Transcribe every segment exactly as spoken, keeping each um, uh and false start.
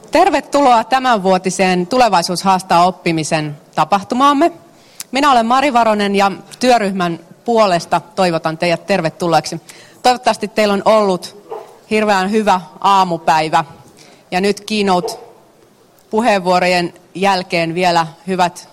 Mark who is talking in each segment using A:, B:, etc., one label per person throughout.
A: Tervetuloa tämänvuotiseen Tulevaisuus haastaa oppimisen tapahtumaamme. Minä olen Mari Varonen ja työryhmän puolesta toivotan teidät tervetulleeksi. Toivottavasti teillä on ollut hirveän hyvä aamupäivä ja nyt keynote-puheenvuorojen jälkeen vielä hyvät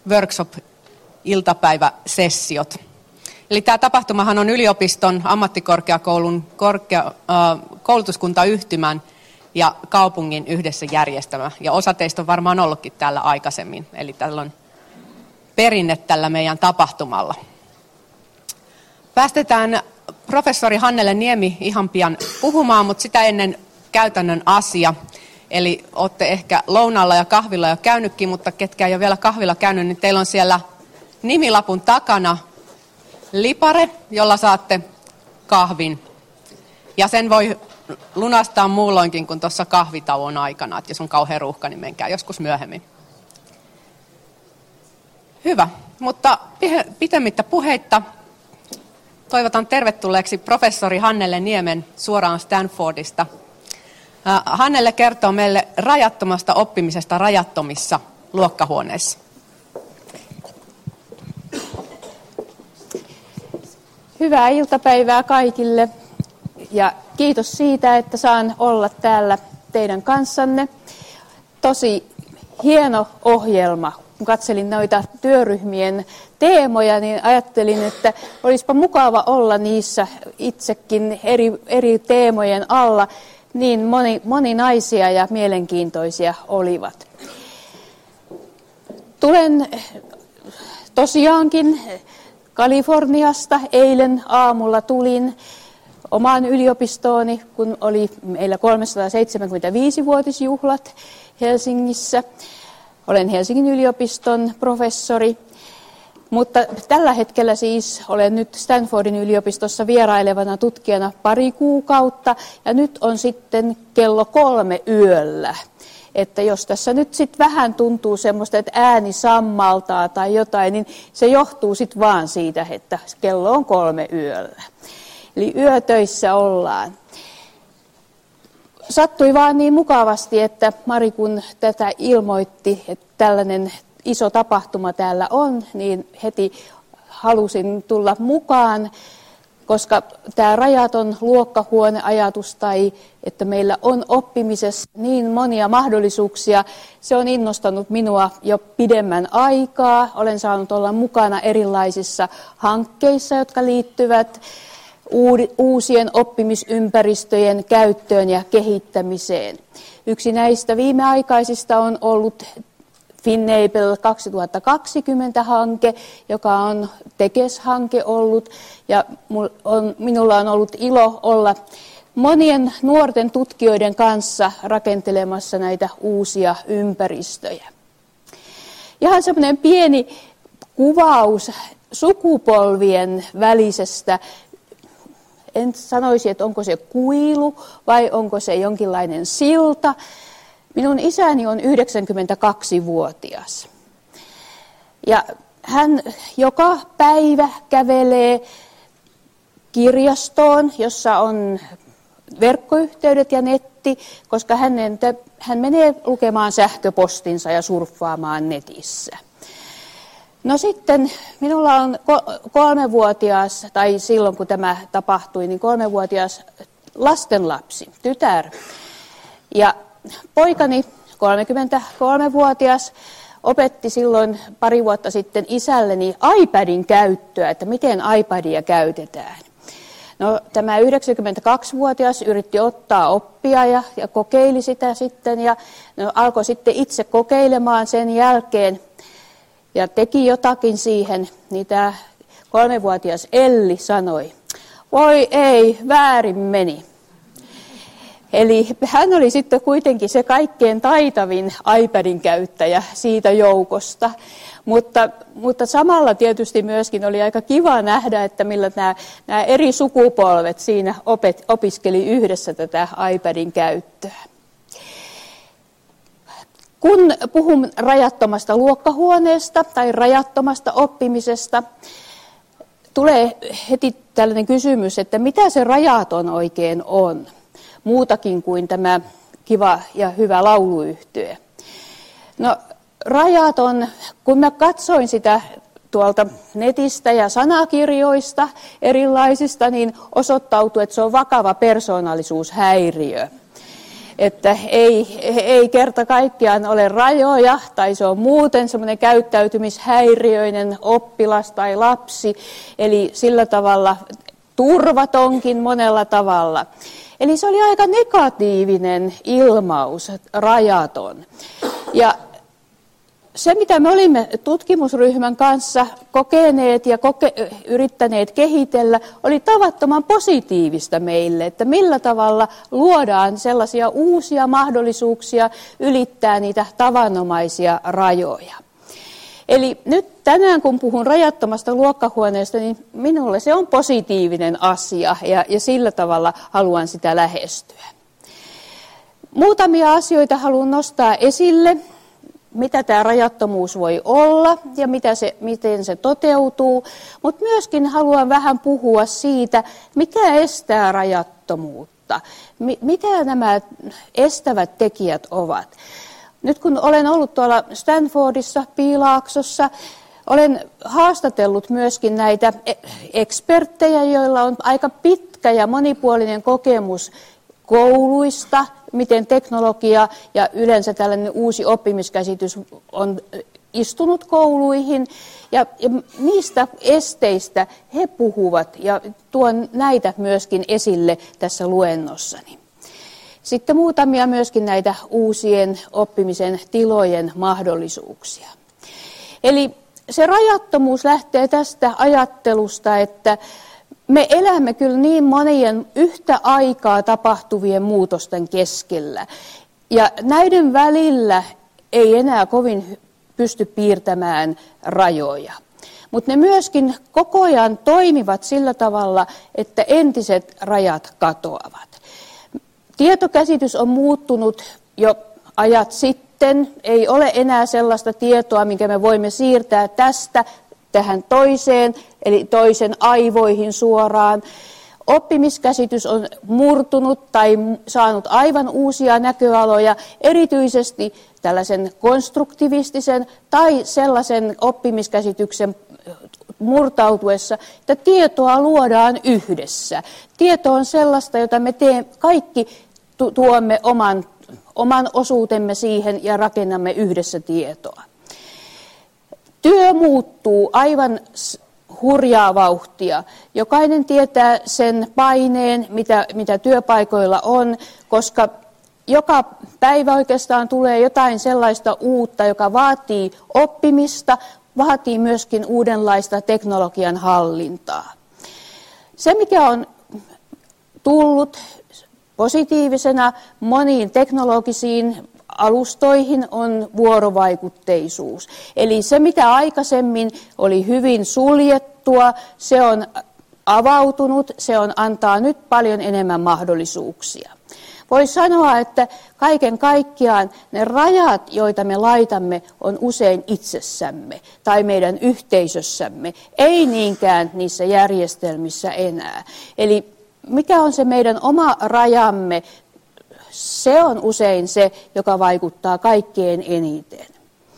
A: workshop-iltapäiväsessiot. Eli tämä tapahtumahan on yliopiston, ammattikorkeakoulun, korkea, äh, koulutuskuntayhtymän ja kaupungin yhdessä järjestämä. Ja osa teistä on varmaan ollutkin täällä aikaisemmin. Eli tällä on perinne tällä meidän tapahtumalla. Päästetään professori Hannele Niemi ihan pian puhumaan, mutta sitä ennen käytännön asia. Eli olette ehkä lounalla ja kahvilla jo käynytkin, mutta ketkä ei ole vielä kahvilla käynyt, niin teillä on siellä nimilapun takana lipare, jolla saatte kahvin. Ja sen voi lunastaa muulloinkin kuin tuossa kahvitauon aikana. Että jos on kauhean ruuhka, niin menkää joskus myöhemmin. Hyvä, mutta pitemmittä puheitta toivotan tervetulleeksi professori Hannele Niemen suoraan Stanfordista. Hannele kertoo meille rajattomasta oppimisesta rajattomissa luokkahuoneissa.
B: Hyvää iltapäivää kaikille ja kiitos siitä, että saan olla täällä teidän kanssanne. Tosi hieno ohjelma. Kun katselin noita työryhmien teemoja, niin ajattelin, että olisipa mukava olla niissä itsekin eri, eri teemojen alla. Niin moni, moninaisia ja mielenkiintoisia olivat. Tulen tosiaankin Kaliforniasta. Eilen aamulla tulin omaan yliopistooni, kun oli meillä kolmesataaseitsemänkymmentäviisi-vuotisjuhlat Helsingissä. Olen Helsingin yliopiston professori, mutta tällä hetkellä siis olen nyt Stanfordin yliopistossa vierailevana tutkijana pari kuukautta ja nyt on sitten kello kolme yöllä. Että jos tässä nyt sitten vähän tuntuu semmoista, että ääni sammaltaa tai jotain, niin se johtuu sitten vaan siitä, että kello on kolme yöllä. Eli yötöissä ollaan. Sattui vaan niin mukavasti, että Mari kun tätä ilmoitti, että tällainen iso tapahtuma täällä on, niin heti halusin tulla mukaan, koska tämä rajaton luokkahuoneajatus tai että meillä on oppimisessa niin monia mahdollisuuksia, se on innostanut minua jo pidemmän aikaa. Olen saanut olla mukana erilaisissa hankkeissa, jotka liittyvät uusien oppimisympäristöjen käyttöön ja kehittämiseen. Yksi näistä viimeaikaisista on ollut FinAble kaksituhattakaksikymmentä-hanke, joka on Tekes-hanke ollut, ja minulla on ollut ilo olla monien nuorten tutkijoiden kanssa rakentelemassa näitä uusia ympäristöjä. Ihan semmoinen pieni kuvaus sukupolvien välisestä. En sanoisi, että onko se kuilu vai onko se jonkinlainen silta. Minun isäni on yhdeksänkymmentäkaksivuotias. Ja hän joka päivä kävelee kirjastoon, jossa on verkkoyhteydet ja netti, koska hän, hän menee lukemaan sähköpostinsa ja surffaamaan netissä. No sitten minulla on kolmevuotias, tai silloin kun tämä tapahtui, niin kolmevuotias lastenlapsi, tytär. Ja poikani, kolmekymmentäkolmevuotias, opetti silloin pari vuotta sitten isälleni iPadin käyttöä, että miten iPadia käytetään. No, tämä yhdeksänkymmentäkaksivuotias yritti ottaa oppia ja, ja kokeili sitä sitten ja no, alkoi sitten itse kokeilemaan sen jälkeen. Ja teki jotakin siihen, niin tämä kolmevuotias Elli sanoi, voi ei, väärin meni. Eli hän oli sitten kuitenkin se kaikkein taitavin iPadin käyttäjä siitä joukosta. Mutta, mutta samalla tietysti myöskin oli aika kiva nähdä, että millä nämä, nämä eri sukupolvet siinä opet, opiskeli yhdessä tätä iPadin käyttöä. Kun puhun rajattomasta luokkahuoneesta tai rajattomasta oppimisesta, tulee heti tällainen kysymys, että mitä se rajaton oikein on, muutakin kuin tämä kiva ja hyvä lauluyhtye. No Rajaton, kun mä katsoin sitä tuolta netistä ja sanakirjoista erilaisista, niin osoittautui, että se on vakava persoonallisuushäiriö. Että ei, ei kerta kaikkiaan ole rajoja tai se on muuten semmoinen käyttäytymishäiriöinen oppilas tai lapsi, eli sillä tavalla turvatonkin monella tavalla. Eli se oli aika negatiivinen ilmaus, rajaton. Ja se, mitä me olimme tutkimusryhmän kanssa kokeneet ja koke- yrittäneet kehitellä, oli tavattoman positiivista meille, että millä tavalla luodaan sellaisia uusia mahdollisuuksia ylittää niitä tavanomaisia rajoja. Eli nyt tänään, kun puhun rajattomasta luokkahuoneesta, niin minulle se on positiivinen asia ja, ja sillä tavalla haluan sitä lähestyä. Muutamia asioita haluan nostaa esille, mitä tämä rajattomuus voi olla ja mitä se, miten se toteutuu, mutta myöskin haluan vähän puhua siitä, mikä estää rajattomuutta, mitä nämä estävät tekijät ovat. Nyt kun olen ollut tuolla Stanfordissa, Piilaaksossa, olen haastatellut myöskin näitä eksperttejä, joilla on aika pitkä ja monipuolinen kokemus kouluista, miten teknologia ja yleensä tällainen uusi oppimiskäsitys on istunut kouluihin. Ja, ja niistä esteistä he puhuvat ja tuon näitä myöskin esille tässä luennossani. Sitten muutamia myöskin näitä uusien oppimisen tilojen mahdollisuuksia. Eli se rajattomuus lähtee tästä ajattelusta, että me elämme kyllä niin monien yhtä aikaa tapahtuvien muutosten keskellä. Ja näiden välillä ei enää kovin pysty piirtämään rajoja. Mutta ne myöskin koko ajan toimivat sillä tavalla, että entiset rajat katoavat. Tietokäsitys on muuttunut jo ajat sitten. Ei ole enää sellaista tietoa, minkä me voimme siirtää tästä tähän toiseen, eli toisen aivoihin suoraan. Oppimiskäsitys on murtunut tai saanut aivan uusia näköaloja, erityisesti tällaisen konstruktivistisen tai sellaisen oppimiskäsityksen murtautuessa, että tietoa luodaan yhdessä. Tieto on sellaista, jota me teemme, kaikki tuomme oman, oman osuutemme siihen ja rakennamme yhdessä tietoa. Työ muuttuu aivan hurjaa vauhtia. Jokainen tietää sen paineen, mitä, mitä työpaikoilla on, koska joka päivä oikeastaan tulee jotain sellaista uutta, joka vaatii oppimista, vaatii myöskin uudenlaista teknologian hallintaa. Se, mikä on tullut positiivisena moniin teknologisiin alustoihin, on vuorovaikutteisuus. Eli se, mitä aikaisemmin oli hyvin suljettua, se on avautunut, se on antaa nyt paljon enemmän mahdollisuuksia. Voisi sanoa, että kaiken kaikkiaan ne rajat, joita me laitamme, on usein itsessämme tai meidän yhteisössämme, ei niinkään niissä järjestelmissä enää. Eli mikä on se meidän oma rajamme, se on usein se, joka vaikuttaa kaikkein eniten.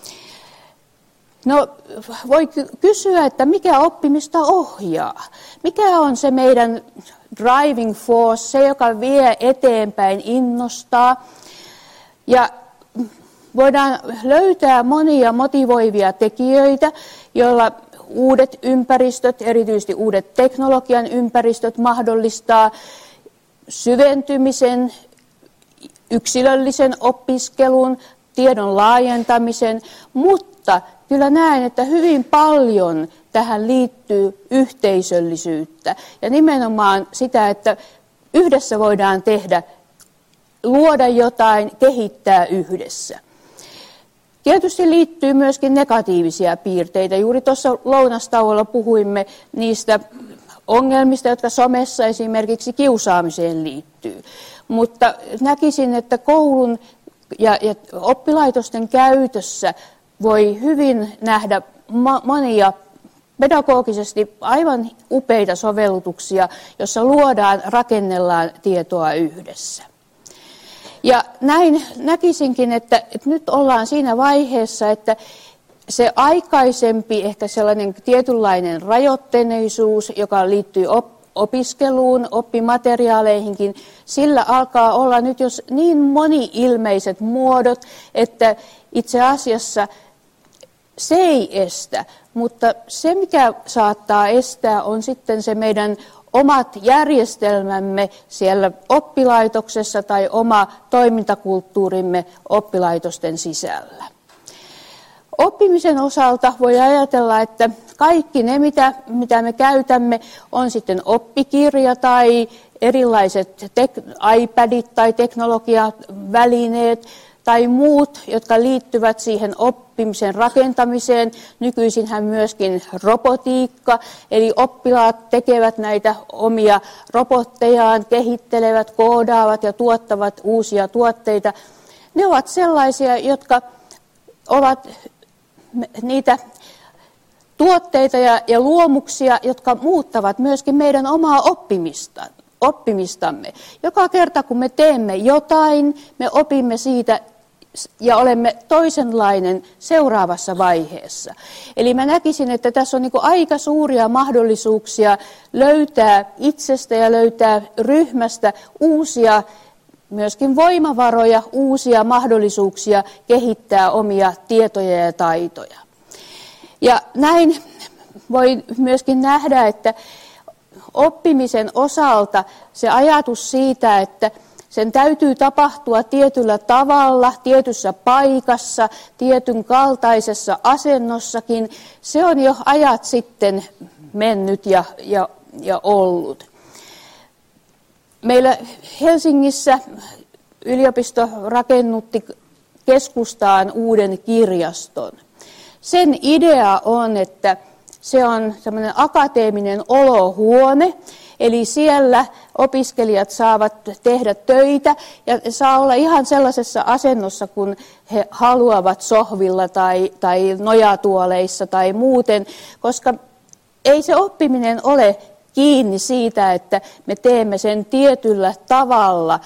B: No, voi kysyä, että mikä oppimista ohjaa? Mikä on se meidän driving force, se joka vie eteenpäin, innostaa? Ja voidaan löytää monia motivoivia tekijöitä, joilla uudet ympäristöt, erityisesti uudet teknologian ympäristöt mahdollistaa syventymisen, yksilöllisen opiskelun, tiedon laajentamisen, mutta kyllä näen, että hyvin paljon tähän liittyy yhteisöllisyyttä ja nimenomaan sitä, että yhdessä voidaan tehdä, luoda jotain, kehittää yhdessä. Tietysti liittyy myöskin negatiivisia piirteitä. Juuri tuossa lounastauolla puhuimme niistä ongelmista, jotka somessa esimerkiksi kiusaamiseen liittyy. Mutta näkisin, että koulun ja, ja oppilaitosten käytössä voi hyvin nähdä ma- monia pedagogisesti aivan upeita sovellutuksia, joissa luodaan, rakennellaan tietoa yhdessä. Ja näin näkisinkin, että, että nyt ollaan siinä vaiheessa, että se aikaisempi ehkä sellainen tietynlainen rajoitteneisuus, joka liittyy op- opiskeluun, oppimateriaaleihinkin, sillä alkaa olla nyt jos niin moni-ilmeiset muodot, että itse asiassa se ei estä, mutta se mikä saattaa estää on sitten se meidän omat järjestelmämme siellä oppilaitoksessa tai oma toimintakulttuurimme oppilaitosten sisällä. Oppimisen osalta voi ajatella, että kaikki ne, mitä, mitä me käytämme, on sitten oppikirja tai erilaiset tek- iPadit tai teknologiavälineet tai muut, jotka liittyvät siihen oppimisen rakentamiseen. Nykyisinhän myöskin robotiikka, eli oppilaat tekevät näitä omia robottejaan, kehittelevät, koodaavat ja tuottavat uusia tuotteita. Ne ovat sellaisia, jotka ovat niitä tuotteita ja, ja luomuksia, jotka muuttavat myöskin meidän omaa oppimista, oppimistamme. Joka kerta kun me teemme jotain, me opimme siitä ja olemme toisenlainen seuraavassa vaiheessa. Eli mä näkisin, että tässä on niin kuin aika suuria mahdollisuuksia löytää itsestä ja löytää ryhmästä uusia myöskin voimavaroja, uusia mahdollisuuksia kehittää omia tietoja ja taitoja. Ja näin voi myöskin nähdä, että oppimisen osalta se ajatus siitä, että sen täytyy tapahtua tietyllä tavalla, tietyssä paikassa, tietyn kaltaisessa asennossakin, se on jo ajat sitten mennyt ja, ja, ja ollut. Meillä Helsingissä yliopisto rakennutti keskustaan uuden kirjaston. Sen idea on, että se on semmoinen akateeminen olohuone, eli siellä opiskelijat saavat tehdä töitä ja saa olla ihan sellaisessa asennossa, kun he haluavat sohvilla tai, tai nojatuoleissa tai muuten, koska ei se oppiminen ole kiinni siitä, että me teemme sen tietyllä tavalla.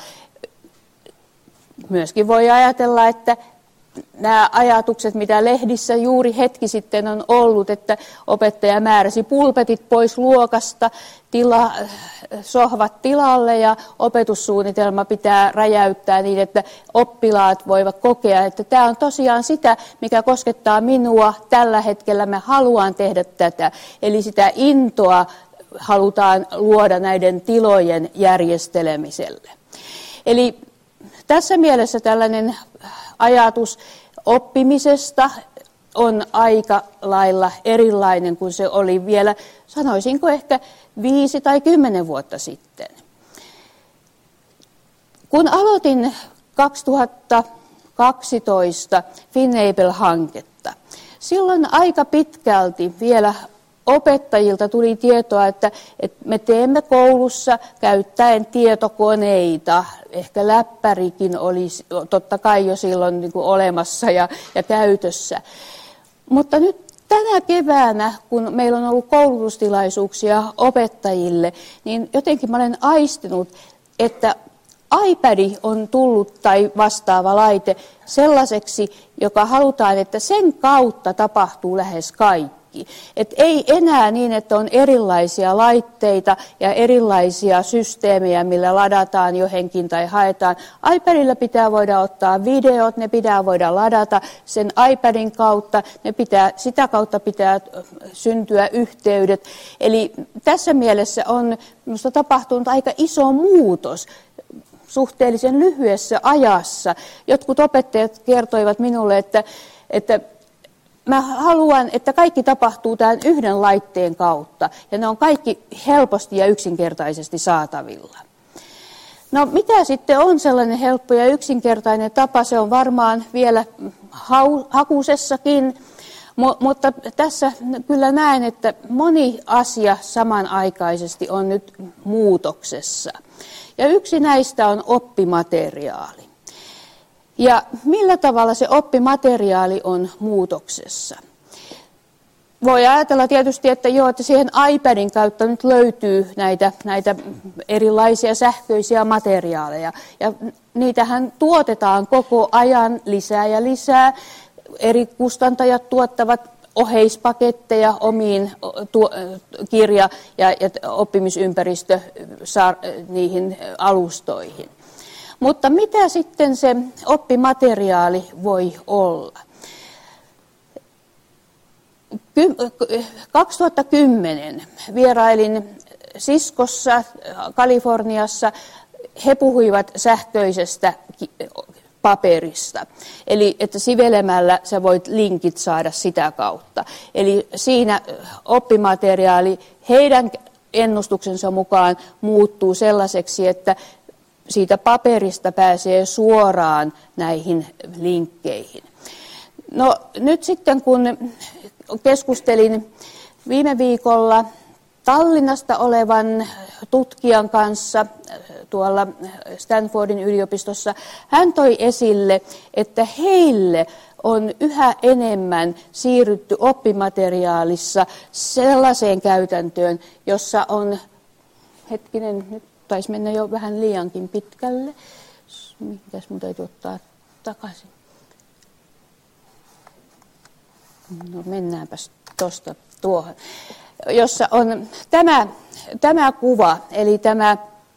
B: Myöskin voi ajatella, että nämä ajatukset, mitä lehdissä juuri hetki sitten on ollut, että opettaja määräsi pulpetit pois luokasta, tila, sohvat tilalle ja opetussuunnitelma pitää räjäyttää niin, että oppilaat voivat kokea, että tämä on tosiaan sitä, mikä koskettaa minua tällä hetkellä, mä haluan tehdä tätä. Eli sitä intoa halutaan luoda näiden tilojen järjestelemiselle. Eli tässä mielessä tällainen ajatus oppimisesta on aika lailla erilainen kuin se oli vielä, sanoisinko ehkä viisi tai kymmenen vuotta sitten. Kun aloitin kaksituhattakaksitoista FinAble-hanketta, silloin aika pitkälti vielä opettajilta tuli tietoa, että, että me teemme koulussa käyttäen tietokoneita. Ehkä läppärikin oli totta kai jo silloin niin kuin olemassa ja, ja käytössä. Mutta nyt tänä keväänä, kun meillä on ollut koulutustilaisuuksia opettajille, niin jotenkin mä olen aistinut, että iPad on tullut tai vastaava laite sellaiseksi, joka halutaan, että sen kautta tapahtuu lähes kaikki. Et ei enää niin, että on erilaisia laitteita ja erilaisia systeemejä, millä ladataan johonkin tai haetaan. iPadilla pitää voida ottaa videot, ne pitää voida ladata sen iPadin kautta, ne pitää, sitä kautta pitää syntyä yhteydet. Eli tässä mielessä on minusta tapahtunut aika iso muutos suhteellisen lyhyessä ajassa. Jotkut opettajat kertoivat minulle, että, että mä haluan, että kaikki tapahtuu tämän yhden laitteen kautta ja ne on kaikki helposti ja yksinkertaisesti saatavilla. No mitä sitten on sellainen helppo ja yksinkertainen tapa, se on varmaan vielä hakusessakin, mutta tässä kyllä näen, että moni asia samanaikaisesti on nyt muutoksessa. Ja yksi näistä on oppimateriaali. Ja millä tavalla se oppimateriaali on muutoksessa? Voi ajatella tietysti, että joo, että siihen iPadin kautta nyt löytyy näitä, näitä erilaisia sähköisiä materiaaleja. Ja niitähän tuotetaan koko ajan lisää ja lisää. Eri kustantajat tuottavat oheispaketteja omiin tuo, kirja- ja, ja oppimisympäristö saa, niihin alustoihin. Mutta mitä sitten se oppimateriaali voi olla? kaksituhattakymmenen vierailin Ciscossa Kaliforniassa. He puhuivat sähköisestä paperista, eli että sivelemällä sä voit linkit saada sitä kautta. Eli siinä oppimateriaali heidän ennustuksensa mukaan muuttuu sellaiseksi, että siitä paperista pääsee suoraan näihin linkkeihin. No nyt sitten kun keskustelin viime viikolla Tallinnasta olevan tutkijan kanssa tuolla Stanfordin yliopistossa, hän toi esille, että heille on yhä enemmän siirrytty oppimateriaalissa sellaiseen käytäntöön, jossa on, hetkinen, nyt taisi mennä jo vähän liiankin pitkälle. Mitäs mun täytyy ottaa takaisin? No mennäänpäs tuosta tuohon. Jossa on tämä, tämä kuva, eli tämä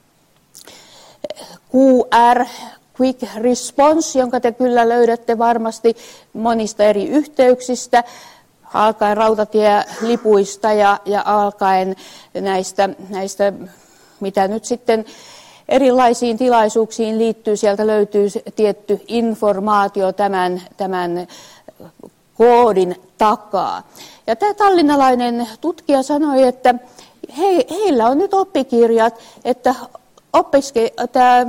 B: Q R, Quick Response, jonka te kyllä löydätte varmasti monista eri yhteyksistä, alkaen rautatielipuista ja, ja alkaen näistä, näistä, mitä nyt sitten erilaisiin tilaisuuksiin liittyy. Sieltä löytyy tietty informaatio tämän, tämän koodin takaa. Ja tämä tallinnalainen tutkija sanoi, että he, heillä on nyt oppikirjat, että oppiske, tämä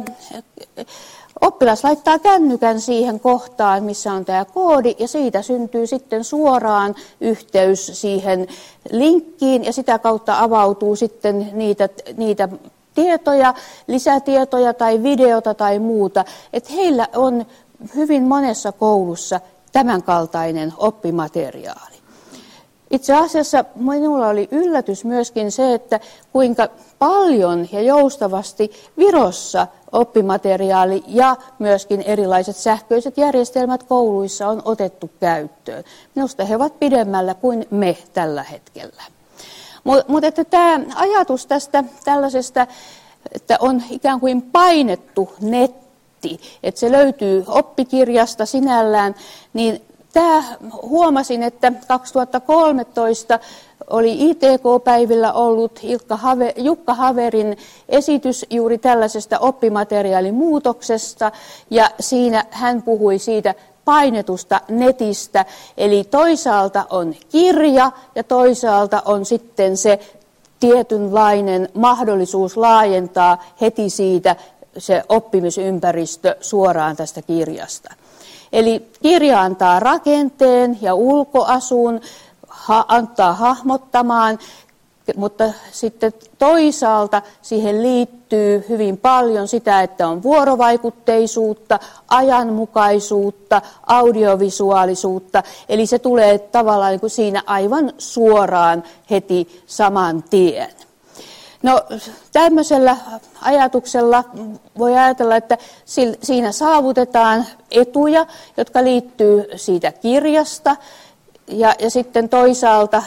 B: oppilas laittaa kännykän siihen kohtaan, missä on tämä koodi, ja siitä syntyy sitten suoraan yhteys siihen linkkiin, ja sitä kautta avautuu sitten niitä, niitä tietoja, lisätietoja tai videota tai muuta. Että heillä on hyvin monessa koulussa tämänkaltainen oppimateriaali. Itse asiassa minulla oli yllätys myöskin se, että kuinka paljon ja joustavasti Virossa oppimateriaali ja myöskin erilaiset sähköiset järjestelmät kouluissa on otettu käyttöön. Minusta he ovat pidemmällä kuin me tällä hetkellä. Mutta että tämä ajatus tästä tällaisesta, että on ikään kuin painettu netti, että se löytyy oppikirjasta sinällään, niin tämä huomasin, että kaksituhattakolmetoista oli I T K-päivillä ollut Ilkka Have, Jukka Haverin esitys juuri tällaisesta oppimateriaalimuutoksesta, ja siinä hän puhui siitä painetusta netistä, eli toisaalta on kirja ja toisaalta on sitten se tietynlainen mahdollisuus laajentaa heti siitä se oppimisympäristö suoraan tästä kirjasta. Eli kirja antaa rakenteen ja ulkoasun, ha, antaa hahmottamaan, mutta sitten toisaalta siihen liittyy hyvin paljon sitä, että on vuorovaikutteisuutta, ajanmukaisuutta, audiovisuaalisuutta. Eli se tulee tavallaan niin kuin siinä aivan suoraan heti saman tien. No tämmöisellä ajatuksella voi ajatella, että siinä saavutetaan etuja, jotka liittyy siitä kirjasta, ja, ja sitten toisaalta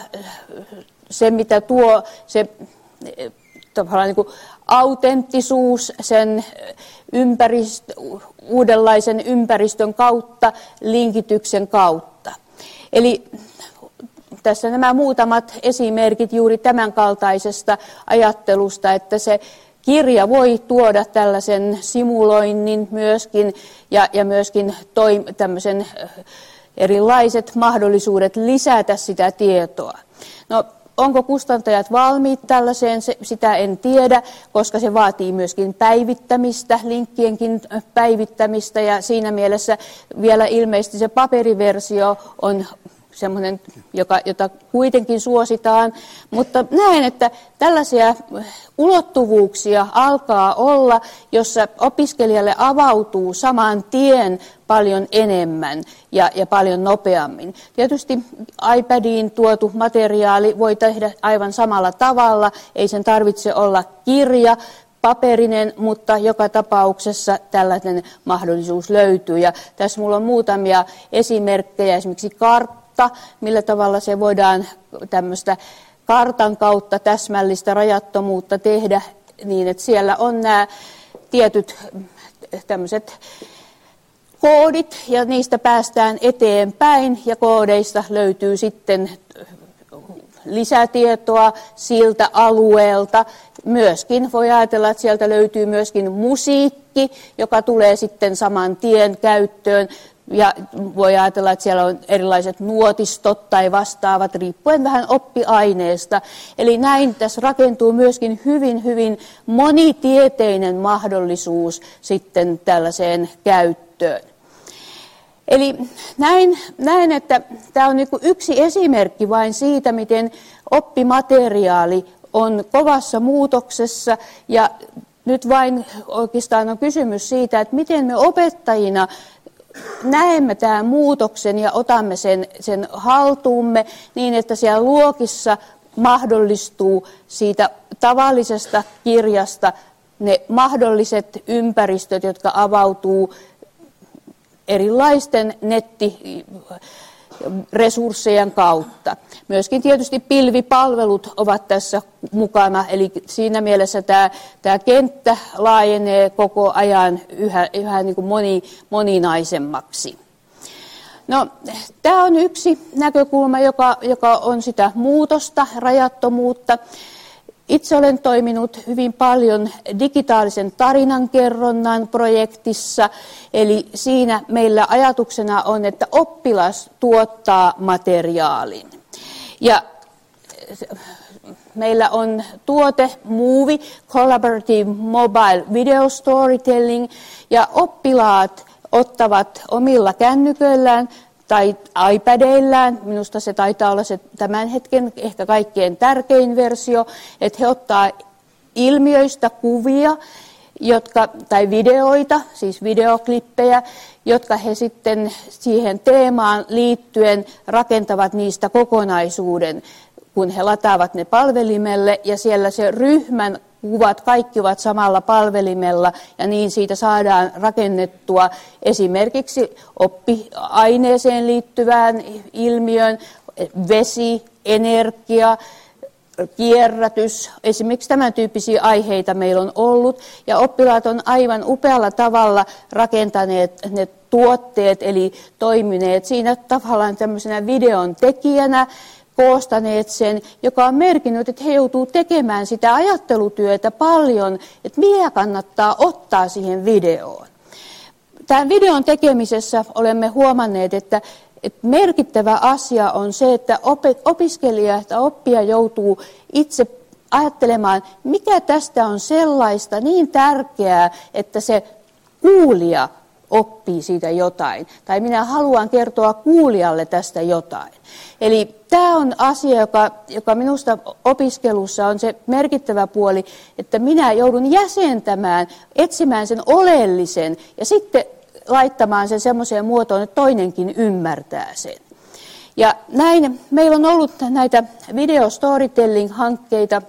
B: se, mitä tuo se tavallaan niin kuin autenttisuus sen ympäristö, uudenlaisen ympäristön kautta, linkityksen kautta. Eli tässä nämä muutamat esimerkit juuri tämän kaltaisesta ajattelusta, että se kirja voi tuoda tällaisen simuloinnin myöskin ja, ja myöskin toi, tämmöisen erilaiset mahdollisuudet lisätä sitä tietoa. No, onko kustantajat valmiit tällaiseen, sitä en tiedä, koska se vaatii myöskin päivittämistä, linkkienkin päivittämistä, ja siinä mielessä vielä ilmeisesti se paperiversio on semmoinen, joka, jota kuitenkin suositaan, mutta näen, että tällaisia ulottuvuuksia alkaa olla, jossa opiskelijalle avautuu saman tien paljon enemmän ja, ja paljon nopeammin. Tietysti iPadiin tuotu materiaali voi tehdä aivan samalla tavalla, ei sen tarvitse olla kirja, paperinen, mutta joka tapauksessa tällainen mahdollisuus löytyy. Ja tässä minulla on muutamia esimerkkejä, esimerkiksi kartta, millä tavalla se voidaan tämmöistä kartan kautta täsmällistä rajattomuutta tehdä niin, että siellä on nämä tietyt tämmöiset koodit ja niistä päästään eteenpäin ja koodeista löytyy sitten lisätietoa siltä alueelta. Myöskin voi ajatella, että sieltä löytyy myöskin musiikki, joka tulee sitten saman tien käyttöön. Ja voi ajatella, että siellä on erilaiset nuotistot tai vastaavat, riippuen vähän oppiaineesta. Eli näin tässä rakentuu myöskin hyvin, hyvin monitieteinen mahdollisuus sitten tällaiseen käyttöön. Eli näin, näin että tämä on niin kuin yksi esimerkki vain siitä, miten oppimateriaali on kovassa muutoksessa ja nyt vain oikeastaan on kysymys siitä, että miten me opettajina näemme tämän muutoksen ja otamme sen, sen haltuumme niin, että siellä luokissa mahdollistuu siitä tavallisesta kirjasta ne mahdolliset ympäristöt, jotka avautuu erilaisten nettiresurssien kautta. Myöskin tietysti pilvipalvelut ovat tässä mukana, eli siinä mielessä tämä, tämä kenttä laajenee koko ajan yhä, yhä niin kuin moni, moninaisemmaksi. No, tämä on yksi näkökulma, joka, joka on sitä muutosta, rajattomuutta. Itse olen toiminut hyvin paljon digitaalisen tarinankerronnan projektissa, eli siinä meillä ajatuksena on, että oppilas tuottaa materiaalin. Ja meillä on tuote Movie, Collaborative Mobile Video Storytelling, ja oppilaat ottavat omilla kännyköillään tai iPadeillään, minusta se taitaa olla se tämän hetken ehkä kaikkein tärkein versio, että he ottaa ilmiöistä kuvia jotka, tai videoita, siis videoklippejä, jotka he sitten siihen teemaan liittyen rakentavat niistä kokonaisuuden, kun he lataavat ne palvelimelle ja siellä se ryhmän kuvat kaikki ovat samalla palvelimella ja niin siitä saadaan rakennettua esimerkiksi oppiaineeseen liittyvään ilmiön, vesi, energia, kierrätys, esimerkiksi tämän tyyppisiä aiheita meillä on ollut ja oppilaat on aivan upealla tavalla rakentaneet ne tuotteet eli toimineet siinä tavallaan tämmöisenä videon tekijänä, koostaneet sen, joka on merkinnyt, että he joutuu tekemään sitä ajattelutyötä paljon, että mikä kannattaa ottaa siihen videoon. Tämän videon tekemisessä olemme huomanneet, että, että merkittävä asia on se, että opiskelija tai oppija joutuu itse ajattelemaan, mikä tästä on sellaista niin tärkeää, että se kuulija oppii siitä jotain. Tai minä haluan kertoa kuulijalle tästä jotain. Eli tämä on asia, joka, joka minusta opiskelussa on se merkittävä puoli, että minä joudun jäsentämään, etsimään sen oleellisen ja sitten laittamaan sen semmoiseen muotoon, että toinenkin ymmärtää sen. Ja näin meillä on ollut näitä video storytelling-hankkeita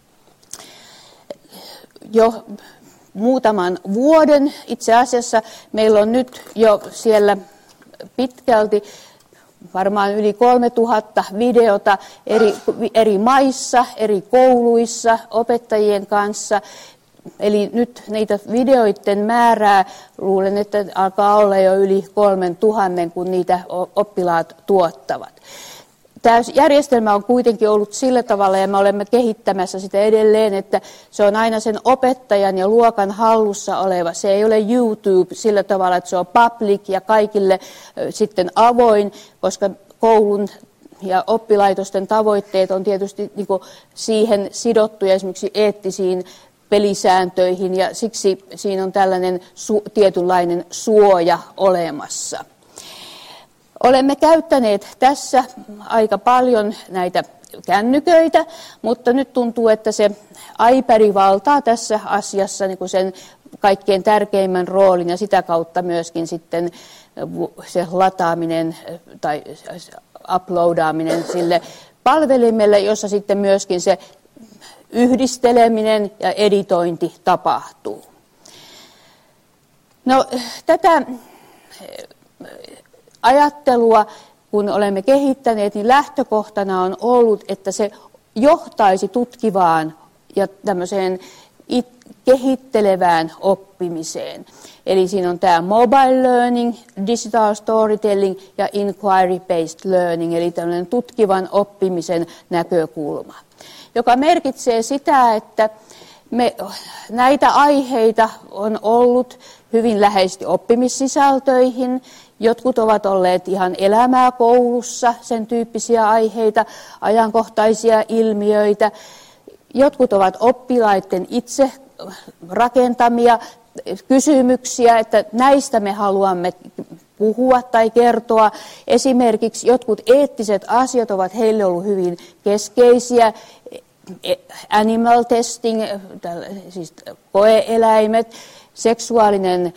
B: jo muutaman vuoden. Itse asiassa meillä on nyt jo siellä pitkälti varmaan yli kolmetuhatta videota eri, eri maissa, eri kouluissa, opettajien kanssa. Eli nyt niitä videoiden määrää luulen, että alkaa olla jo yli kolmen tuhannen, kun niitä oppilaat tuottavat. Tämä järjestelmä on kuitenkin ollut sillä tavalla, ja me olemme kehittämässä sitä edelleen, että se on aina sen opettajan ja luokan hallussa oleva. Se ei ole YouTube sillä tavalla, että se on public ja kaikille sitten avoin, koska koulun ja oppilaitosten tavoitteet on tietysti niin kuin siihen sidottuja esimerkiksi eettisiin pelisääntöihin, ja siksi siinä on tällainen su- tietynlainen suoja olemassa. Olemme käyttäneet tässä aika paljon näitä kännyköitä, mutta nyt tuntuu, että se iPad valtaa tässä asiassa niin kuin sen kaikkein tärkeimmän roolin ja sitä kautta myöskin sitten se lataaminen tai uploadaaminen sille palvelimelle, jossa sitten myöskin se yhdisteleminen ja editointi tapahtuu. No, tätä ajattelua, kun olemme kehittäneet, niin lähtökohtana on ollut, että se johtaisi tutkivaan ja tämmöiseen kehittelevään oppimiseen. Eli siinä on tämä mobile learning, digital storytelling ja inquiry-based learning, eli tämmöinen tutkivan oppimisen näkökulma, joka merkitsee sitä, että me, näitä aiheita on ollut hyvin läheisesti oppimissisältöihin. Jotkut ovat olleet ihan elämää koulussa, sen tyyppisiä aiheita, ajankohtaisia ilmiöitä. Jotkut ovat oppilaiden itse rakentamia kysymyksiä, että näistä me haluamme puhua tai kertoa. Esimerkiksi jotkut eettiset asiat ovat heille ollut hyvin keskeisiä. Animal testing, siis koe-eläimet, seksuaalinen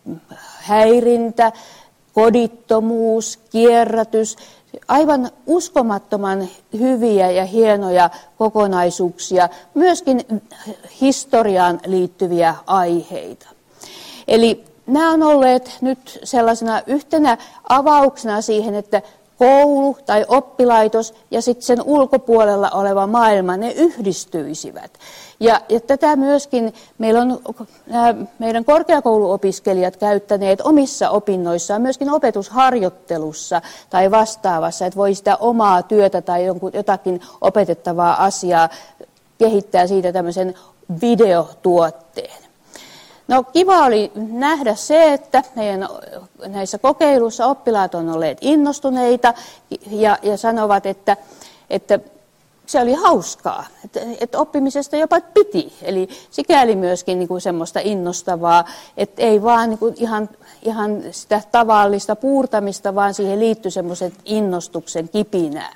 B: häirintä, kodittomuus, kierrätys, aivan uskomattoman hyviä ja hienoja kokonaisuuksia, myöskin historiaan liittyviä aiheita. Eli nämä on olleet nyt sellaisena yhtenä avauksena siihen, että koulu tai oppilaitos ja sitten sen ulkopuolella oleva maailma, ne yhdistyisivät. Ja, ja tätä myöskin meillä on nämä meidän korkeakouluopiskelijat käyttäneet omissa opinnoissaan, myöskin opetusharjoittelussa tai vastaavassa, että voi sitä omaa työtä tai jonkun, jotakin opetettavaa asiaa kehittää siitä tämmöisen videotuotteen. No, kiva oli nähdä se, että meidän näissä kokeiluissa oppilaat on olleet innostuneita ja, ja sanovat, että, että se oli hauskaa, että, että oppimisesta jopa piti. Eli sikäli myöskin niin kuin semmoista innostavaa, että ei vaan niin kuin ihan, ihan sitä tavallista puurtamista, vaan siihen liittyi semmoiset innostuksen kipinää.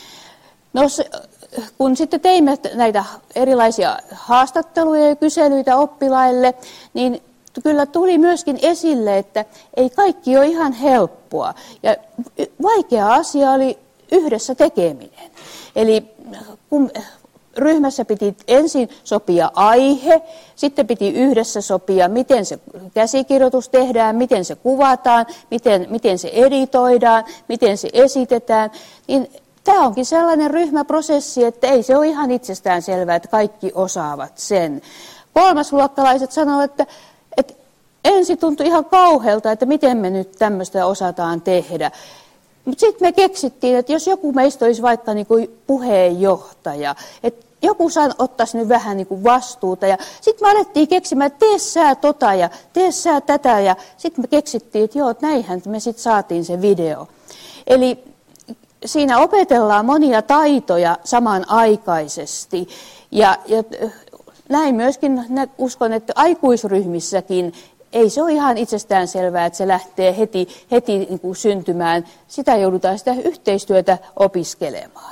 B: No, se, kun sitten teimme näitä erilaisia haastatteluja ja kyselyitä oppilaille, niin kyllä tuli myöskin esille, että ei kaikki ole ihan helppoa. Ja vaikea asia oli yhdessä tekeminen. Eli kun ryhmässä piti ensin sopia aihe, sitten piti yhdessä sopia, miten se käsikirjoitus tehdään, miten se kuvataan, miten, miten se editoidaan, miten se esitetään, niin tämä onkin sellainen ryhmäprosessi, että ei se ole ihan itsestään selvää, että kaikki osaavat sen. Kolmasluokkalaiset sanovat, että, että ensin tuntui ihan kauhealta, että miten me nyt tämmöistä osataan tehdä. Mutta sitten me keksittiin, että jos joku meistä olisi vaikka niin kuin puheenjohtaja, että joku saa ottaisi nyt vähän niin kuin vastuuta. Ja sitten me alettiin keksimään, että tee sä tota ja tee sä tätä. Ja sitten me keksittiin, että joo, näinhän me sitten saatiin se video. Eli siinä opetellaan monia taitoja samanaikaisesti ja, ja näin myöskin uskon, että aikuisryhmissäkin ei se ole ihan itsestään selvää, että se lähtee heti, heti niin kuin syntymään. Sitä joudutaan sitä yhteistyötä opiskelemaan.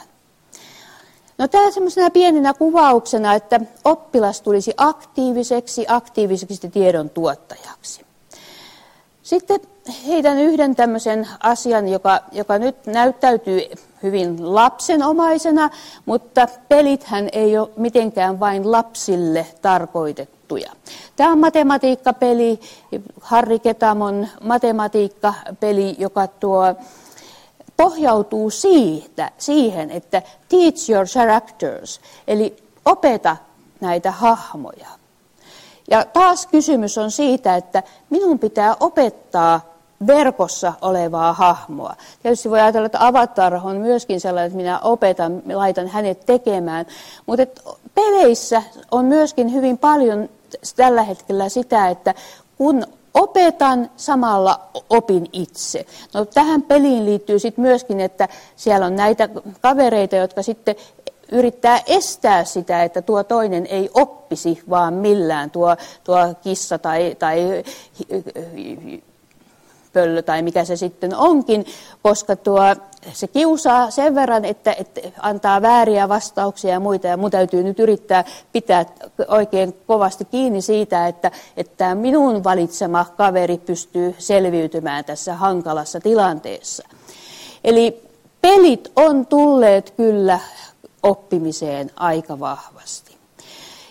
B: No tämä semmoisena pienenä kuvauksena, että oppilas tulisi aktiiviseksi, aktiiviseksi tiedon tuottajaksi. Sitten heitän yhden tämmöisen asian, joka, joka nyt näyttäytyy hyvin lapsenomaisena, mutta pelithän ei ole mitenkään vain lapsille tarkoitettuja. Tämä on matematiikkapeli, Harri Ketamon matematiikkapeli, joka tuo, pohjautuu siitä, siihen, että teach your characters, eli opeta näitä hahmoja. Ja taas kysymys on siitä, että minun pitää opettaa verkossa olevaa hahmoa. Tietysti voi ajatella, että Avatar on myöskin sellainen, että minä opetan, laitan hänet tekemään. Mutta peleissä on myöskin hyvin paljon tällä hetkellä sitä, että kun opetan, samalla opin itse. No, tähän peliin liittyy sitten myöskin, että siellä on näitä kavereita, jotka sitten yrittää estää sitä, että tuo toinen ei oppisi vaan millään, tuo, tuo kissa tai, tai pöllö tai mikä se sitten onkin, koska tuo, se kiusaa sen verran, että, että antaa vääriä vastauksia ja muita, ja mun täytyy nyt yrittää pitää oikein kovasti kiinni siitä, että, että minun valitsema kaveri pystyy selviytymään tässä hankalassa tilanteessa. Eli pelit on tulleet kyllä oppimiseen aika vahvasti.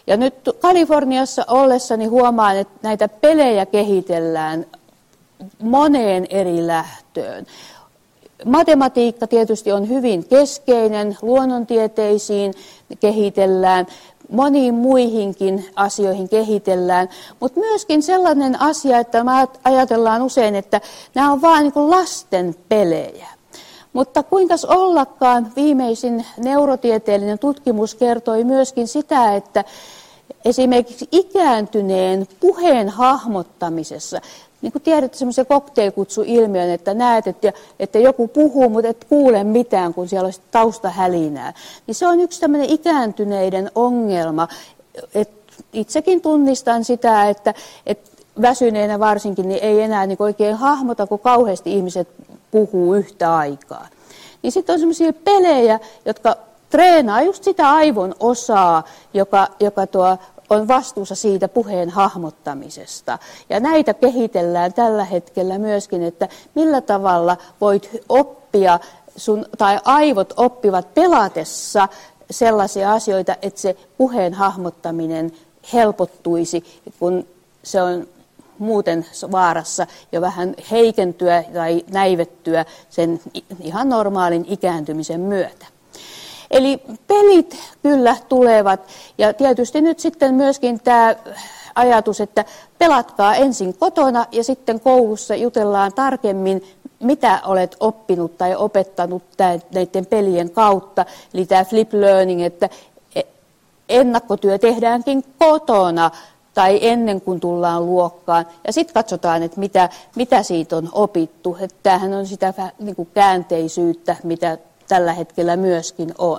B: Ja nyt Kaliforniassa ollessani huomaan, että näitä pelejä kehitellään moneen eri lähtöön. Matematiikka tietysti on hyvin keskeinen, luonnontieteisiin kehitellään, moniin muihinkin asioihin kehitellään, mutta myöskin sellainen asia, että me ajatellaan usein, että nämä on vain niin kuin lasten pelejä. Mutta kuinkas ollakaan viimeisin neurotieteellinen tutkimus kertoi myöskin sitä, että esimerkiksi ikääntyneen puheen hahmottamisessa, niin kuin tiedätte semmoisen cocktailkutsuilmiön, että näet, että, että joku puhuu, mutta et kuule mitään, kun siellä olisi taustahälinää. Niin se on yksi tämmöinen ikääntyneiden ongelma. Et itsekin tunnistan sitä, että et väsyneenä varsinkin niin ei enää niin oikein hahmota, kun kauheasti ihmiset puhuu yhtä aikaa. Niin sitten on semmoisia pelejä, jotka treenaa just sitä aivon osaa, joka, joka tuo on vastuussa siitä puheen hahmottamisesta. Ja näitä kehitellään tällä hetkellä myöskin, että millä tavalla voit oppia, sun, tai aivot oppivat pelatessa sellaisia asioita, että se puheen hahmottaminen helpottuisi, kun se on muuten vaarassa jo vähän heikentyä tai näivettyä sen ihan normaalin ikääntymisen myötä. Eli pelit kyllä tulevat ja tietysti nyt sitten myöskin tämä ajatus, että pelatkaa ensin kotona ja sitten koulussa jutellaan tarkemmin, mitä olet oppinut tai opettanut näiden pelien kautta. Eli tämä flip learning, että ennakkotyö tehdäänkin kotona tai ennen kuin tullaan luokkaan. Ja sitten katsotaan, että mitä, mitä siitä on opittu. Että tämähän on sitä niin kuin käänteisyyttä, mitä tällä hetkellä myöskin on.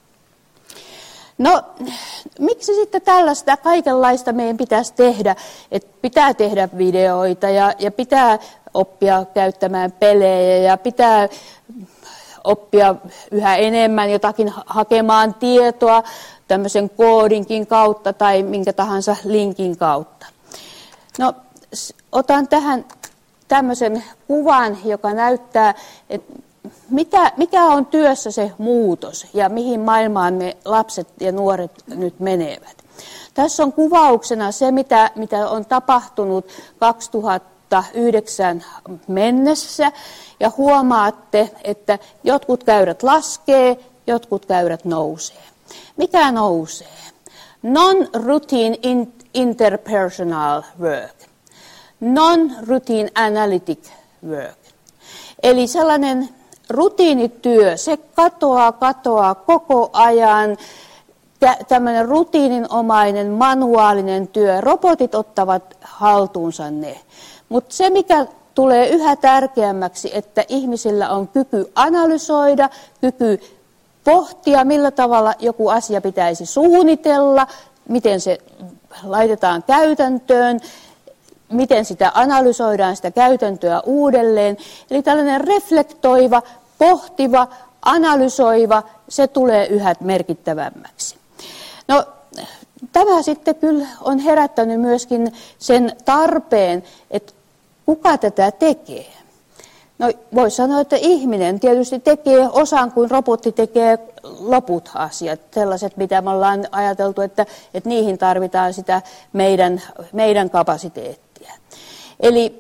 B: No, miksi sitten tällaista kaikenlaista meidän pitäisi tehdä? Että pitää tehdä videoita ja, ja pitää oppia käyttämään pelejä ja pitää oppia yhä enemmän jotakin hakemaan tietoa tämmöisen koodinkin kautta tai minkä tahansa linkin kautta. No, otan tähän tämmöisen kuvan, joka näyttää, että Mitä, mikä on työssä se muutos ja mihin maailmaan me lapset ja nuoret nyt menevät? Tässä on kuvauksena se, mitä, mitä on tapahtunut kaksituhattayhdeksän mennessä. Ja huomaatte, että jotkut käyrät laskee, jotkut käyrät nousee. Mikä nousee? Non-routine interpersonal work. Non-routine analytic work. Eli sellainen rutiinityö, se katoaa, katoaa koko ajan, tämmöinen rutiininomainen, manuaalinen työ, robotit ottavat haltuunsa ne. Mutta se, mikä tulee yhä tärkeämmäksi, että ihmisillä on kyky analysoida, kyky pohtia, millä tavalla joku asia pitäisi suunnitella, miten se laitetaan käytäntöön, miten sitä analysoidaan, sitä käytäntöä uudelleen. Eli tällainen reflektoiva, pohtiva, analysoiva, se tulee yhä merkittävämmäksi. No, tämä sitten kyllä on herättänyt myöskin sen tarpeen, että kuka tätä tekee. No, voisi sanoa, että ihminen tietysti tekee osan, kuin robotti tekee loput asiat, sellaiset, mitä me ollaan ajateltu, että, että niihin tarvitaan sitä meidän, meidän kapasiteettia. Eli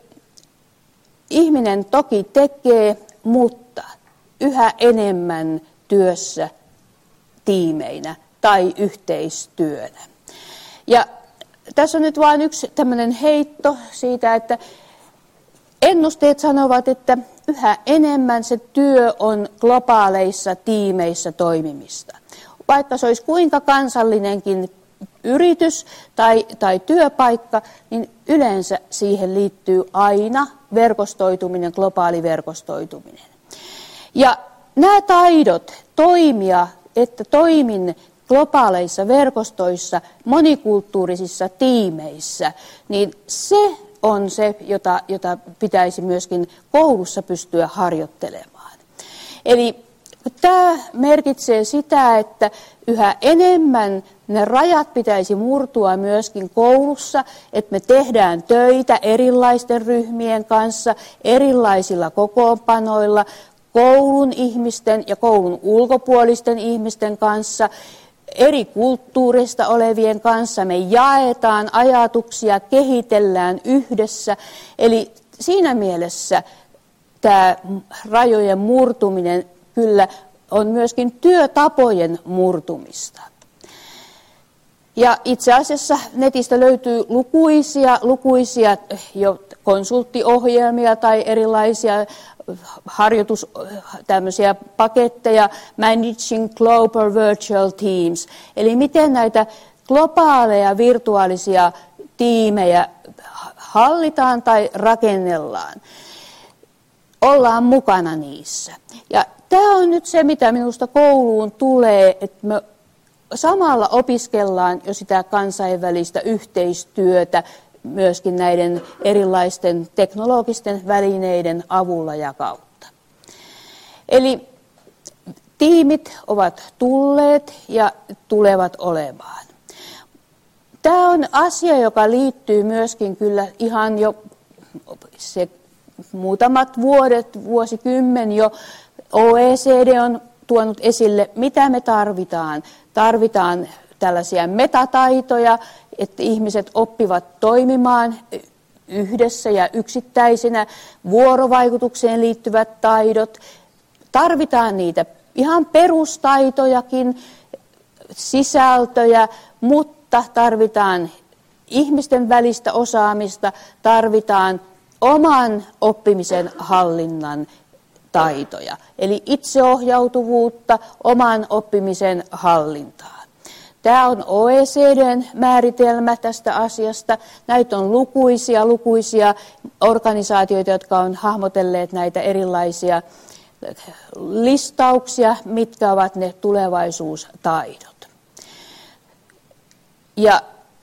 B: ihminen toki tekee, mutta yhä enemmän työssä tiimeinä tai yhteistyönä. Ja tässä on nyt vain yksi tämmöinen heitto siitä, että ennusteet sanovat, että yhä enemmän se työ on globaaleissa tiimeissä toimimista. Vaikka se olisi kuinka kansallinenkin yritys tai, tai työpaikka, niin yleensä siihen liittyy aina verkostoituminen, globaali verkostoituminen. Ja nämä taidot toimia, että toimin globaaleissa verkostoissa, monikulttuurisissa tiimeissä, niin se on se, jota, jota pitäisi myöskin koulussa pystyä harjoittelemaan. Eli tämä merkitsee sitä, että yhä enemmän ne rajat pitäisi murtua myöskin koulussa, että me tehdään töitä erilaisten ryhmien kanssa, erilaisilla kokoonpanoilla, koulun ihmisten ja koulun ulkopuolisten ihmisten kanssa, eri kulttuurista olevien kanssa, me jaetaan ajatuksia, kehitellään yhdessä. Eli siinä mielessä tämä rajojen murtuminen kyllä on myöskin työtapojen murtumista. Ja itse asiassa netistä löytyy lukuisia, lukuisia jo konsulttiohjelmia tai erilaisia harjoitus, tämmöisiä paketteja, Managing Global Virtual Teams. Eli miten näitä globaaleja virtuaalisia tiimejä hallitaan tai rakennellaan. Ollaan mukana niissä. Ja tämä on nyt se, mitä minusta kouluun tulee, että me samalla opiskellaan jo sitä kansainvälistä yhteistyötä myöskin näiden erilaisten teknologisten välineiden avulla ja kautta. Eli tiimit ovat tulleet ja tulevat olemaan. Tämä on asia, joka liittyy myöskin kyllä ihan jo se muutamat vuodet, vuosikymmen jo O E C D on tuonut esille, mitä me tarvitaan. Tarvitaan tällaisia metataitoja, että ihmiset oppivat toimimaan yhdessä ja yksittäisinä, vuorovaikutukseen liittyvät taidot. Tarvitaan niitä ihan perustaitojakin, sisältöjä, mutta tarvitaan ihmisten välistä osaamista, tarvitaan oman oppimisen hallinnan taitoja, eli itseohjautuvuutta, oman oppimisen hallintaa. Tämä on O E C D:n määritelmä tästä asiasta. Näitä on lukuisia, lukuisia organisaatioita, jotka on hahmotelleet näitä erilaisia listauksia, mitkä ovat ne tulevaisuustaidot. Ja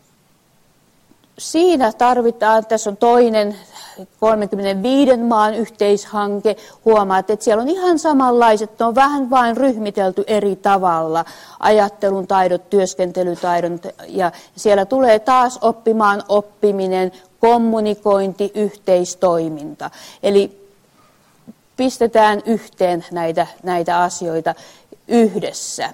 B: siinä tarvitaan, tässä on toinen kolmekymmentäviisi maan yhteishanke, huomaat, että siellä on ihan samanlaiset, ne on vähän vain ryhmitelty eri tavalla, ajattelun taidot, työskentelytaidot, ja siellä tulee taas oppimaan oppiminen, kommunikointi, yhteistoiminta. Eli pistetään yhteen näitä, näitä asioita yhdessä.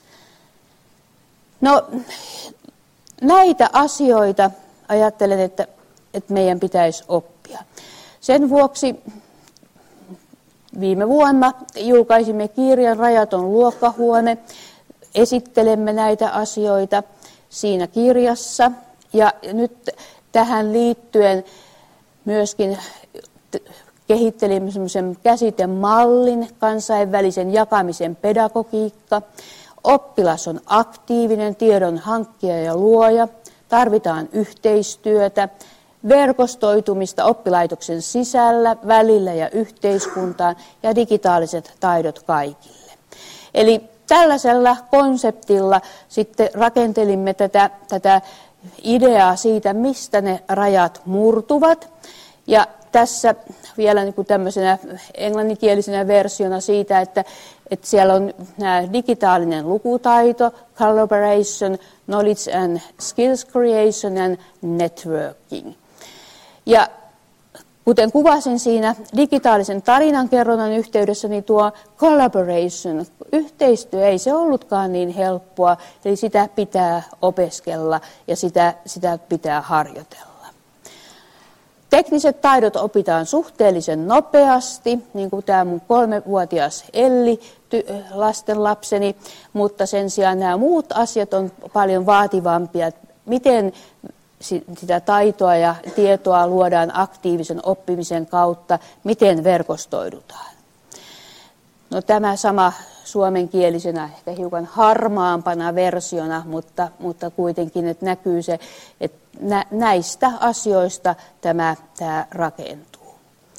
B: No, näitä asioita ajattelen, että, että meidän pitäisi oppia. Sen vuoksi viime vuonna julkaisimme kirjan Rajaton luokkahuone. Esittelemme näitä asioita siinä kirjassa. Ja nyt tähän liittyen myöskin kehittelimme semmoisen käsitemallin, kansainvälisen jakamisen pedagogiikka. Oppilas on aktiivinen tiedon hankkija ja luoja. Tarvitaan yhteistyötä, verkostoitumista oppilaitoksen sisällä, välillä ja yhteiskuntaan ja digitaaliset taidot kaikille. Eli tällaisella konseptilla sitten rakentelimme tätä, tätä ideaa siitä, mistä ne rajat murtuvat. Ja tässä vielä niin kuin tämmöisenä englanninkielisenä versiona siitä, että, että siellä on nämä digitaalinen lukutaito, collaboration, knowledge and skills creation and networking. Ja kuten kuvasin siinä digitaalisen tarinankerronnan yhteydessä, niin tuo collaboration, yhteistyö, ei se ollutkaan niin helppoa, eli sitä pitää opiskella ja sitä, sitä pitää harjoitella. Tekniset taidot opitaan suhteellisen nopeasti, niin kuin tämä mun kolmevuotias Elli, lastenlapseni, mutta sen sijaan nämä muut asiat on paljon vaativampia. Miten sitä taitoa ja tietoa luodaan aktiivisen oppimisen kautta, miten verkostoidutaan. No, tämä sama suomenkielisenä, ehkä hiukan harmaampana versiona, mutta, mutta kuitenkin, että näkyy se, että nä, näistä asioista tämä, tämä rakentuu.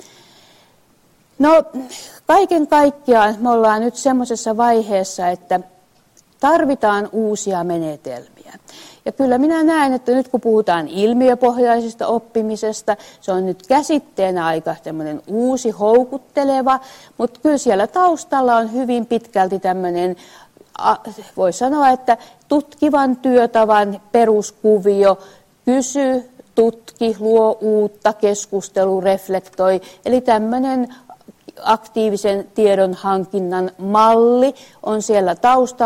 B: No, kaiken kaikkiaan me ollaan nyt semmoisessa vaiheessa, että tarvitaan uusia menetelmiä. Ja kyllä minä näen, että nyt kun puhutaan ilmiöpohjaisesta oppimisesta, se on nyt käsitteenä aika tämmöinen uusi, houkutteleva, mutta kyllä siellä taustalla on hyvin pitkälti tämmöinen, voi sanoa, että tutkivan työtavan peruskuvio, kysy, tutki, luo uutta, keskustelu, reflektoi, eli tämmöinen aktiivisen tiedon hankinnan malli on siellä taustalla.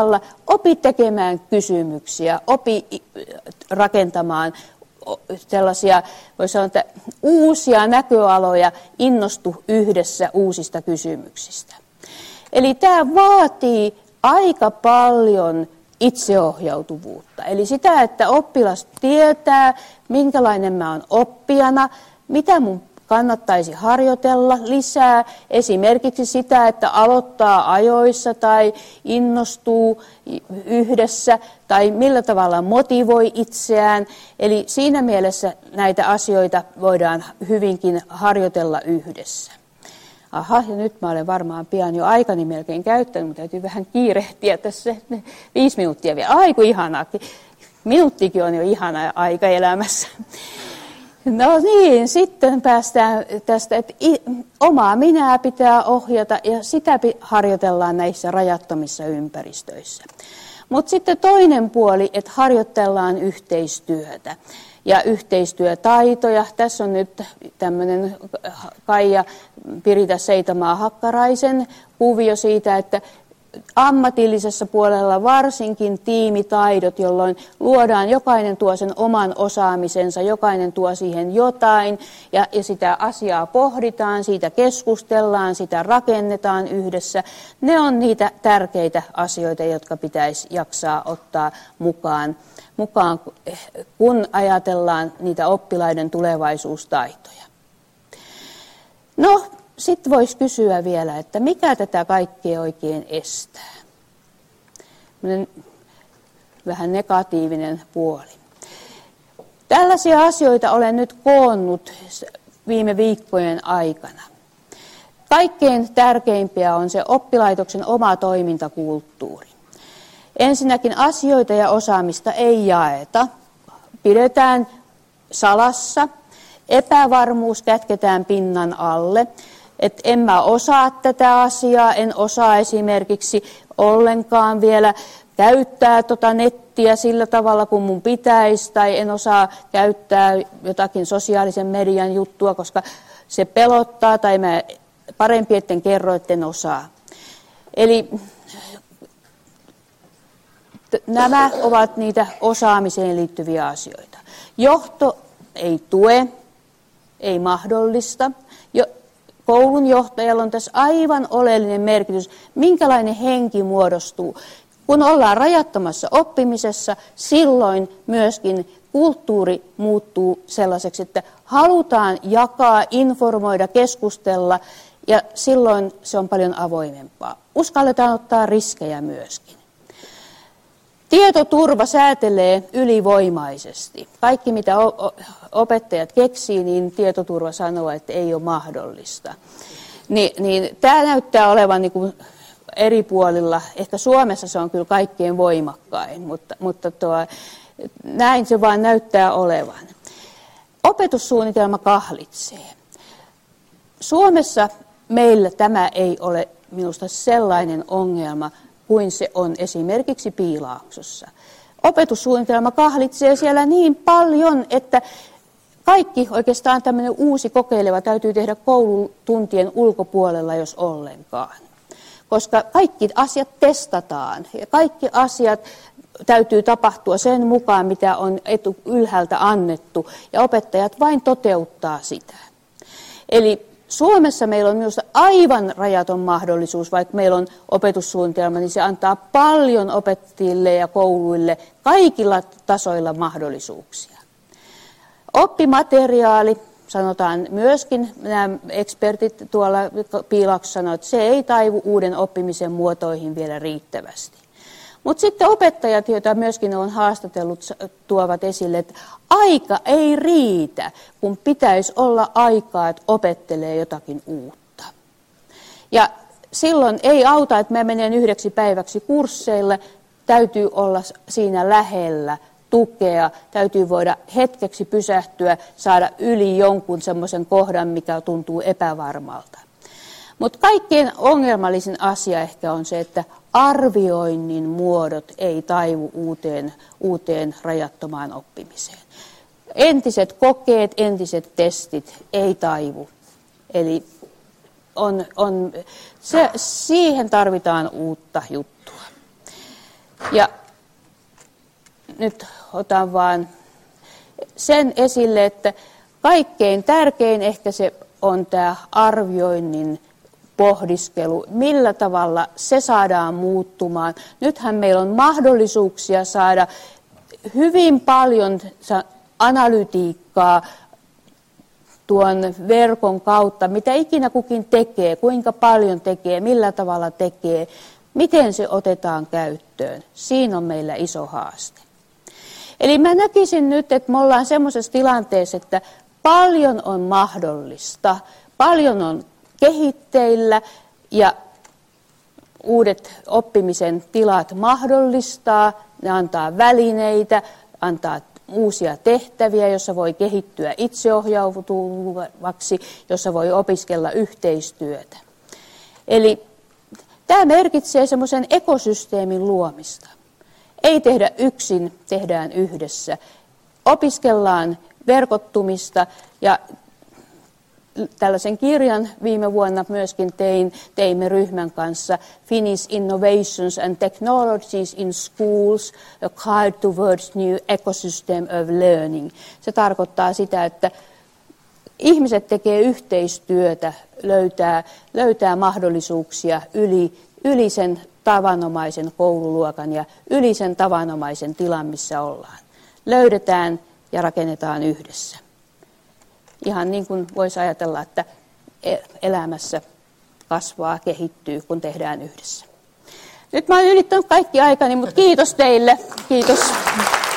B: opi tekemään kysymyksiä, opi rakentamaan sellaisia, voi sanoa, että uusia näköaloja, innostu yhdessä uusista kysymyksistä. Eli tämä vaatii aika paljon itseohjautuvuutta. Eli sitä, että oppilas tietää, minkälainen mä oon oppijana, mitä mun kannattaisi harjoitella lisää. Esimerkiksi sitä, että aloittaa ajoissa tai innostuu yhdessä tai millä tavalla motivoi itseään. Eli siinä mielessä näitä asioita voidaan hyvinkin harjoitella yhdessä. Aha, ja nyt mä olen varmaan pian jo aikani melkein käyttänyt, mutta täytyy vähän kiirehtiä tässä viisi minuuttia vielä. Aiku ihanaakin. Minuuttikin on jo ihana aika elämässä. No niin, sitten päästään tästä, että omaa minää pitää ohjata ja sitä harjoitellaan näissä rajattomissa ympäristöissä. Mutta sitten toinen puoli, että harjoitellaan yhteistyötä ja yhteistyötaitoja. Tässä on nyt tämmöinen Kaija Pirita Seitamaa-Hakkaraisen kuvio siitä, että ammatillisessa puolella varsinkin tiimitaidot, jolloin luodaan, jokainen tuo sen oman osaamisensa, jokainen tuo siihen jotain ja, ja sitä asiaa pohditaan, siitä keskustellaan, sitä rakennetaan yhdessä. Ne on niitä tärkeitä asioita, jotka pitäisi jaksaa ottaa mukaan, mukaan kun ajatellaan niitä oppilaiden tulevaisuustaitoja. No, sitten voisi kysyä vielä, että mikä tätä kaikkea oikein estää? Vähän negatiivinen puoli. Tällaisia asioita olen nyt koonnut viime viikkojen aikana. Kaikkein tärkeimpiä on se oppilaitoksen oma toimintakulttuuri. Ensinnäkin asioita ja osaamista ei jaeta, pidetään salassa, epävarmuus kätketään pinnan alle. Että en mä osaa tätä asiaa, en osaa esimerkiksi ollenkaan vielä käyttää tota nettiä sillä tavalla kuin mun pitäisi, tai en osaa käyttää jotakin sosiaalisen median juttua, koska se pelottaa, tai mä parempi etten kerro, etten osaa. Eli t- nämä ovat niitä osaamiseen liittyviä asioita. Johto ei tue, ei mahdollista. Jo, Koulun johtajalla on tässä aivan oleellinen merkitys, minkälainen henki muodostuu. Kun ollaan rajattomassa oppimisessa, silloin myöskin kulttuuri muuttuu sellaiseksi, että halutaan jakaa, informoida, keskustella ja silloin se on paljon avoimempaa. Uskalletaan ottaa riskejä myöskin. Tietoturva säätelee ylivoimaisesti. Kaikki mitä opettajat keksii, niin tietoturva sanoo, että ei ole mahdollista. Ni, niin, tämä näyttää olevan niin kuin eri puolilla. Ehkä Suomessa se on kyllä kaikkein voimakkain, mutta, mutta tuo, näin se vaan näyttää olevan. Opetussuunnitelma kahlitsee. Suomessa meillä tämä ei ole minusta sellainen ongelma, kuin se on esimerkiksi Piilaaksossa. Opetussuunnitelma kahlitsee siellä niin paljon, että kaikki oikeastaan tämmöinen uusi kokeileva täytyy tehdä koulutuntien ulkopuolella, jos ollenkaan. Koska kaikki asiat testataan ja kaikki asiat täytyy tapahtua sen mukaan, mitä on etu ylhäältä annettu, ja opettajat vain toteuttaa sitä. Eli Suomessa meillä on minusta aivan rajaton mahdollisuus, vaikka meillä on opetussuunnitelma, niin se antaa paljon opettajille ja kouluille kaikilla tasoilla mahdollisuuksia. Oppimateriaali, sanotaan myöskin, nämä ekspertit tuolla Piilaaksossa sanoivat, että se ei taivu uuden oppimisen muotoihin vielä riittävästi. Mutta sitten opettajat, joita myöskin on haastatellut, tuovat esille, että aika ei riitä, kun pitäisi olla aikaa, että opettelee jotakin uutta. Ja silloin ei auta, että mä menen yhdeksi päiväksi kursseille, täytyy olla siinä lähellä, tukea, täytyy voida hetkeksi pysähtyä, saada yli jonkun semmoisen kohdan, mikä tuntuu epävarmalta. Mutta kaikkein ongelmallisin asia ehkä on se, että arvioinnin muodot ei taivu uuteen, uuteen rajattomaan oppimiseen. Entiset kokeet, entiset testit ei taivu. Eli on, on, se, siihen tarvitaan uutta juttua. Ja nyt otan vaan sen esille, että kaikkein tärkein ehkä se on tämä arvioinnin pohdiskelu, millä tavalla se saadaan muuttumaan. Nythän meillä on mahdollisuuksia saada hyvin paljon analytiikkaa tuon verkon kautta, mitä ikinä kukin tekee, kuinka paljon tekee, millä tavalla tekee, miten se otetaan käyttöön. Siinä on meillä iso haaste. Eli mä näkisin nyt, että me ollaan semmoisessa tilanteessa, että paljon on mahdollista, paljon on kehitteillä ja uudet oppimisen tilat mahdollistaa, ne antaa välineitä, antaa uusia tehtäviä, jossa voi kehittyä itseohjautuvaksi, jossa voi opiskella yhteistyötä. Eli tämä merkitsee semmoisen ekosysteemin luomista. Ei tehdä yksin, tehdään yhdessä. Opiskellaan verkottumista ja tällaisen kirjan viime vuonna myöskin tein, teimme ryhmän kanssa Finnish Innovations and Technologies in Schools, a Guide Towards New Ecosystem of Learning. Se tarkoittaa sitä, että ihmiset tekee yhteistyötä, löytää, löytää mahdollisuuksia yli, yli sen tavanomaisen koululuokan ja yli sen tavanomaisen tilan, missä ollaan. Löydetään ja rakennetaan yhdessä. Ihan niin kuin voisi ajatella, että elämässä kasvaa, kehittyy, kun tehdään yhdessä. Nyt mä olen ylittänyt kaikki aikani, mutta kiitos teille. Kiitos.